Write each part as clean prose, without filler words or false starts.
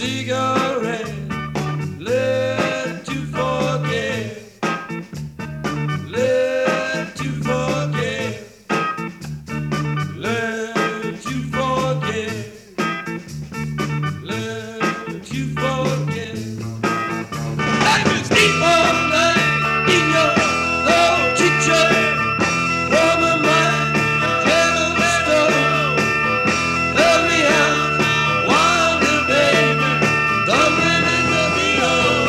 cigarette. Learn to forget. Learn to forget. Learn to forget. Learn to forget. I can sleep all night in your low kitchen. Woman, my gentle stone. Tell me how wonder, baby, dumpling in the below.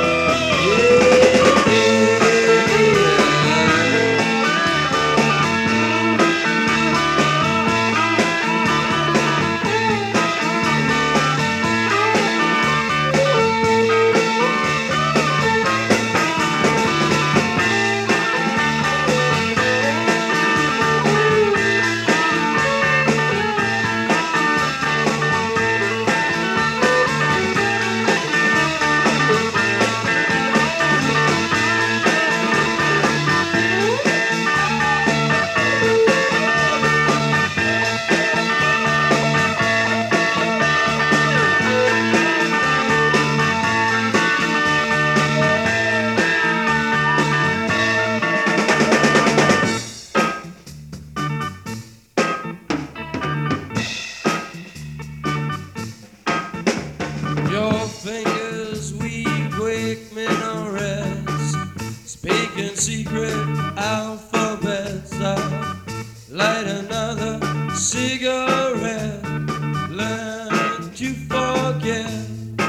Your fingers weave wake minarets, speaking secret alphabets. I light another cigarette. Learn to forget.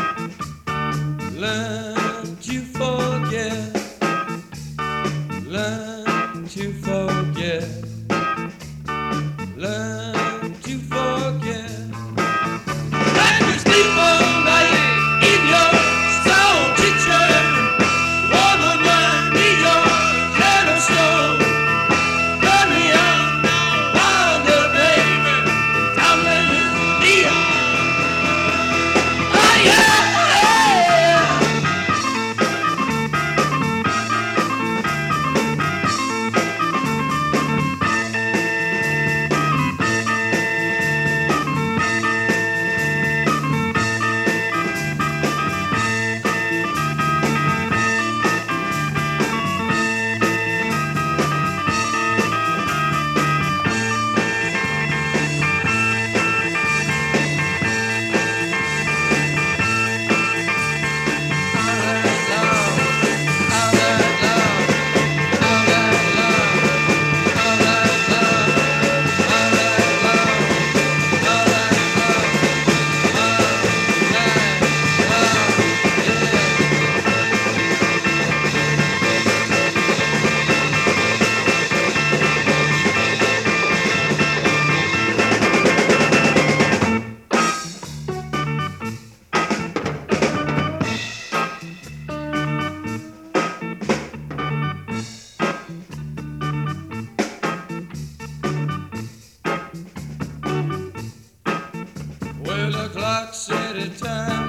Learn to forget. Learn to forget. Learn to forget. I can sleep all night in your stone kitchen. Woman, run me your gentle stone. Turn me on, wonder, baby, tumbling in the oh, yeah. Well, the clock said it time